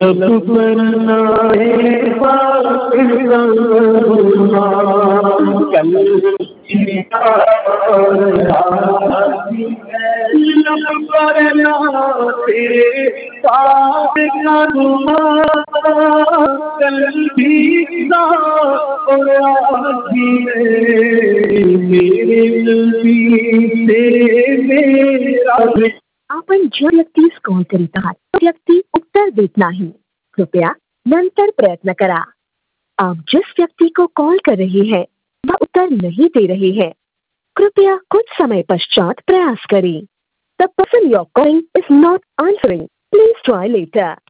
लब पर नाए कल की लब पर ना तेरे पास कल भी और आज भी मेरे नबी से मेरा। आपण ज्या व्यक्तीस कॉल करीत आहात तो व्यक्ती उत्तर देत नाही, कृपया नंतर प्रयत्न करा। आप जिस व्यक्ति को कॉल कर रहे हैं वह उत्तर नहीं दे रहे हैं, कृपया कुछ समय पश्चात प्रयास करें। The person you're calling is not answering. Please try later.